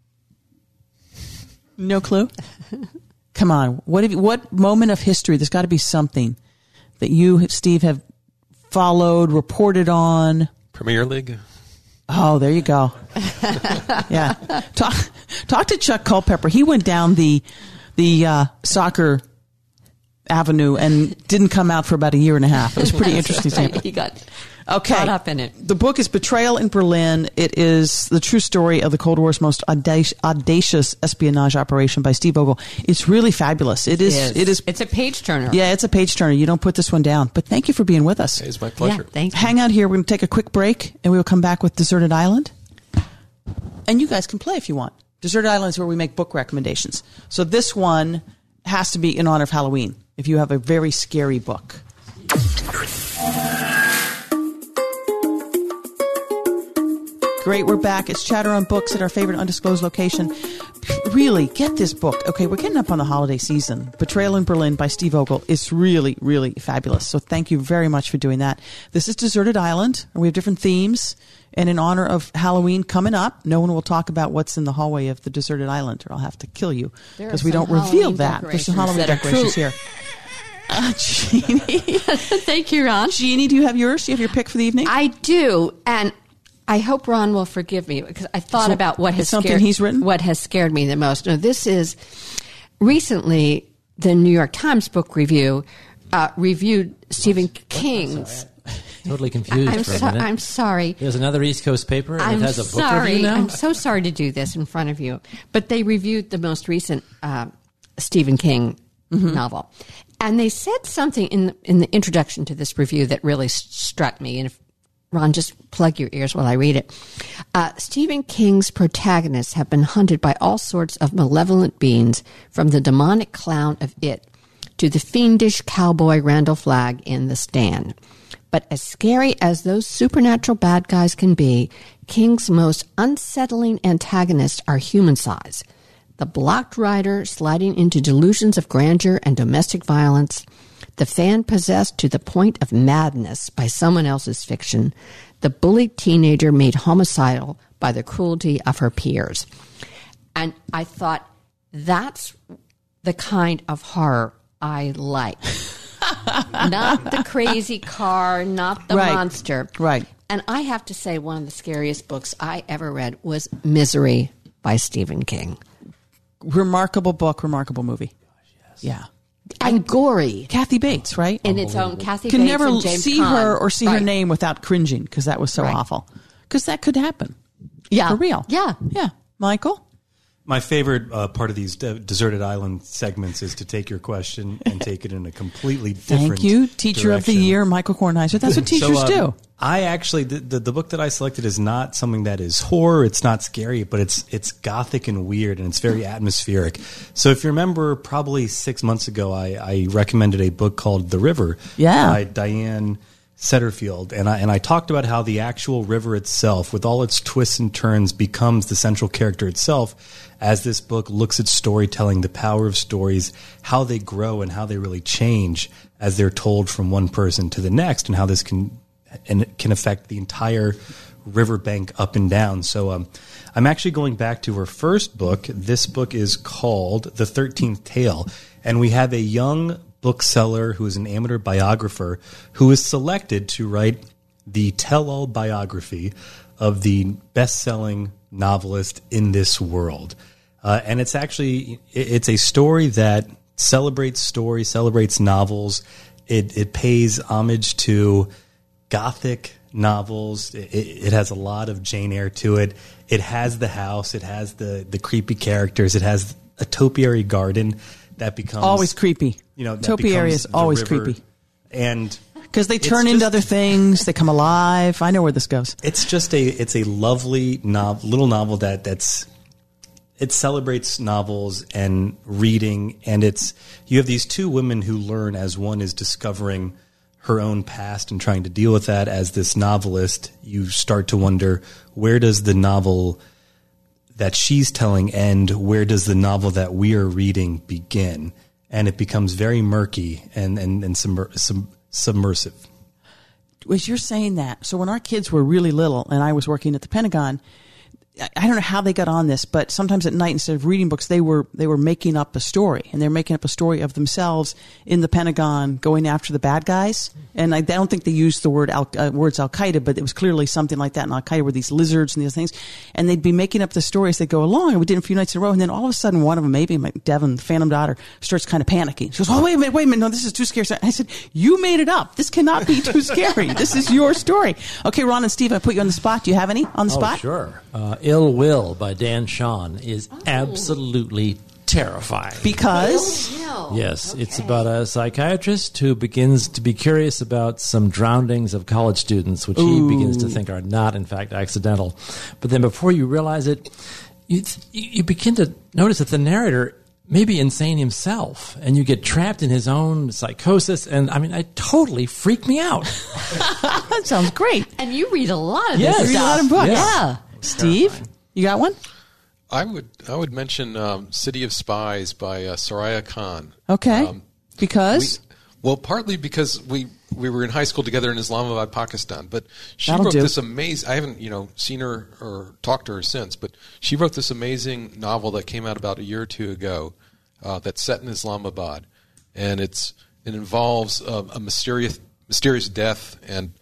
No clue. Come on. What moment of history? There's got to be something that you, Steve, have followed, reported on. Premier League. Oh, there you go. Yeah. Talk to Chuck Culpepper. He went down the soccer avenue and didn't come out for about a year and a half. It was pretty interesting. Sample. He got Okay. caught up in it. The book is Betrayal in Berlin. It is the true story of the Cold War's most audacious espionage operation by Steve Ogle. It's really fabulous. It is. It's a page turner. Yeah, it's a page turner. You don't put this one down. But thank you for being with us. It's my Yeah, pleasure. thank you. Hang out here. We're going to take a quick break, and we will come back with Deserted Island. And you guys can play if you want. Deserted Island is where we make book recommendations. So this one has to be in honor of Halloween, if you have a very scary book. Great, we're back. It's Chatter on Books at our favorite undisclosed location. really, get this book. Okay, we're getting up on the holiday season. Betrayal in Berlin by Steve Ogle is really, really fabulous. So thank you very much for doing that. This is Deserted Island, and we have different themes. And in honor of Halloween coming up, no one will talk about what's in the hallway of the Deserted Island, or I'll have to kill you because we don't reveal that. There's some Halloween decorations here. Jeannie. Thank you, Ron. Jeannie, do you have yours? Do you have your pick for the evening? I do, and I hope Ron will forgive me because I thought about what has he's written. What has scared me the most. No, this is recently the New York Times Book Review reviewed Stephen King's. Totally confused for a minute. I'm sorry. There's another East Coast paper and it has a book review now? I'm so sorry to do this in front of you. But they reviewed the most recent Stephen King novel. And they said something in the introduction to this review that really struck me. And if, Ron, just plug your ears while I read it. Stephen King's protagonists have been hunted by all sorts of malevolent beings, from the demonic clown of It to the fiendish cowboy Randall Flagg in The Stand. But as scary as those supernatural bad guys can be, King's most unsettling antagonists are human size. The blocked rider sliding into delusions of grandeur and domestic violence, the fan possessed to the point of madness by someone else's fiction, the bullied teenager made homicidal by the cruelty of her peers. And I thought, that's the kind of horror I like. Not the crazy car, not the monster. Right. And I have to say, one of the scariest books I ever read was Misery by Stephen King. Remarkable book, remarkable movie. Yeah. And gory. Kathy Bates, right? In its own, Kathy Can Bates never and James see Caan. her or see her name without cringing because that was so awful. Because that could happen. Yeah. For real. Yeah. Yeah. Michael? My favorite part of these Deserted Island segments is to take your question and take it in a completely different Thank you. Teacher direction. of the Year, Michael Kornheiser. That's what teachers do. I actually, the book that I selected is not something that is horror. It's not scary, but it's gothic and weird, and it's very atmospheric. So if you remember, probably 6 months ago, I recommended a book called The River by Diane Setterfield, and I talked about how the actual river itself, with all its twists and turns, becomes the central character itself as this book looks at storytelling, the power of stories, how they grow and how they really change as they're told from one person to the next, and how this can affect the entire riverbank up and down. So I'm actually going back to her first book. This book is called The 13th Tale, and we have a young bookseller who is an amateur biographer who is selected to write the tell-all biography of the best-selling novelist in this world. And it's actually, it's a story that celebrates novels. It pays homage to Gothic novels. It has a lot of Jane Eyre to it. It has the house. It has the creepy characters. It has a topiary garden that becomes always creepy. You know, topiary is always creepy, and because they turn into other things. They come alive. I know where this goes. It's just a lovely little novel it celebrates novels and reading, and you have these two women who learn as one is discovering her own past and trying to deal with that. As this novelist, you start to wonder, where does the novel that she's telling end? Where does the novel that we are reading begin? And it becomes very murky and submersive. As you're saying that, so when our kids were really little and I was working at the Pentagon, I don't know how they got on this, but sometimes at night, instead of reading books, they were making up a story, and they're making up a story of themselves in the Pentagon going after the bad guys. And I don't think they used the words Al-Qaeda, but it was clearly something like that. And Al-Qaeda were these lizards and these things, and they'd be making up the story as they go along. And we did it a few nights in a row, and then all of a sudden, one of them, maybe Devin, the Phantom Daughter, starts kind of panicking. She goes, "Oh, wait a minute, no, this is too scary." I said, "You made it up. This cannot be too scary. This is your story." Okay, Ron and Steve, I put you on the spot. Do you have any on the spot? Sure. Ill Will by Dan Shawn is absolutely terrifying. Because? Yes, it's about a psychiatrist who begins to be curious about some drownings of college students, which he begins to think are not, in fact, accidental. But then before you realize it, you begin to notice that the narrator may be insane himself, and you get trapped in his own psychosis. And I mean, it totally freaked me out. That sounds great. And you read a lot of this stuff. You read a lot of books. Yeah. Steve, you got one? I would mention City of Spies by Soraya Khan. Okay. Because? Partly because we were in high school together in Islamabad, Pakistan. But she That'll wrote do. this amazing. I haven't seen her or talked to her since, but she wrote this amazing novel that came out about a year or two ago. That's set in Islamabad, and it involves a mysterious death and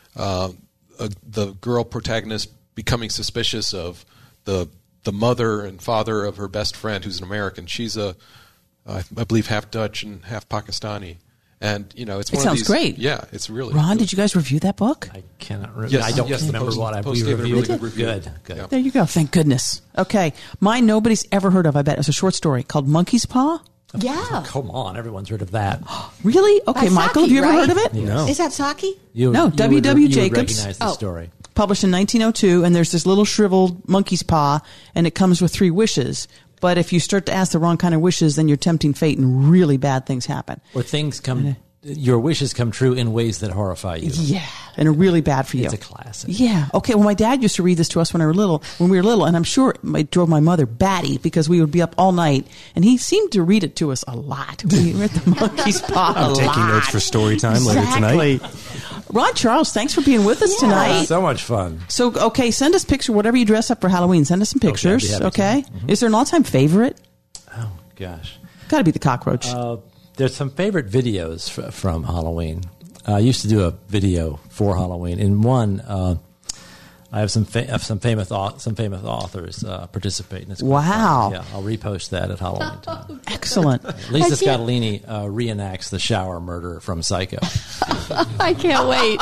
the girl protagonist becoming suspicious of the mother and father of her best friend, who's an American. She's I believe half Dutch and half Pakistani. And, it's one of sounds these. great. Yeah, it's really. Ron, did you guys review that book? I cannot remember. Yes, I don't yes, the remember Post- what I Post gave it a really good review. Good. Yeah. There you go. Thank goodness. Okay. Mine nobody's ever heard of, I bet. It's a short story called Monkey's Paw. Yeah. Come on, everyone's heard of that. Really? Okay, By Michael, have Saki, you ever right? heard of it? No. Is that Saki? No, would- W.W. you would Jacobs. recognize the story. Published in 1902, and there's this little shriveled monkey's paw, and it comes with 3 wishes. But if you start to ask the wrong kind of wishes, then you're tempting fate, and really bad things happen. Or things your wishes come true in ways that horrify you. Yeah, and are really bad for you. It's a classic. Yeah. Okay. Well, my dad used to read this to us when we were little, and I'm sure it drove my mother batty because we would be up all night, and he seemed to read it to us a lot. We read the monkey's paw I'm taking notes for story time later tonight. Ron Charles, thanks for being with us tonight. So much fun. So, okay, send us pictures, whatever you dress up for Halloween. Send us some pictures, happy to. okay? Is there an all-time favorite? Oh, gosh. Got to be the cockroach. There's some favorite videos from Halloween. I used to do a video for Halloween. In one, I have some famous authors participate in this. Wow. Yeah, I'll repost that at Halloween time. Excellent. Lisa Scottolini reenacts the shower murder from Psycho. I can't wait.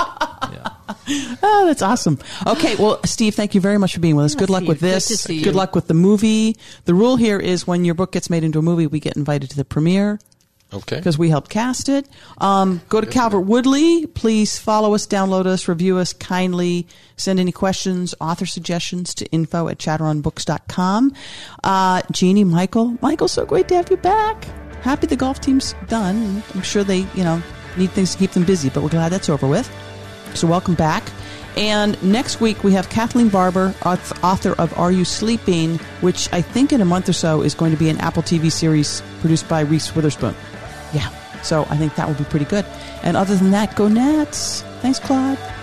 Oh, that's awesome. Okay, well, Steve, thank you very much for being with us. Good luck Steve, with good this. to see you. Good luck with the movie. The rule here is when your book gets made into a movie, we get invited to the premiere. Okay. Because we helped cast it. Go to Calvert Woodley. Please follow us, download us, review us kindly. Send any questions, author suggestions to info@chatteronbooks.com. Jeannie, Michael, so great to have you back. Happy the golf team's done. I'm sure they, need things to keep them busy, but we're glad that's over with. So welcome back. And next week we have Kathleen Barber, author of Are You Sleeping, which I think in a month or so is going to be an Apple TV series produced by Reese Witherspoon. Yeah, so I think that will be pretty good. And other than that, go Nats. Thanks, Claude.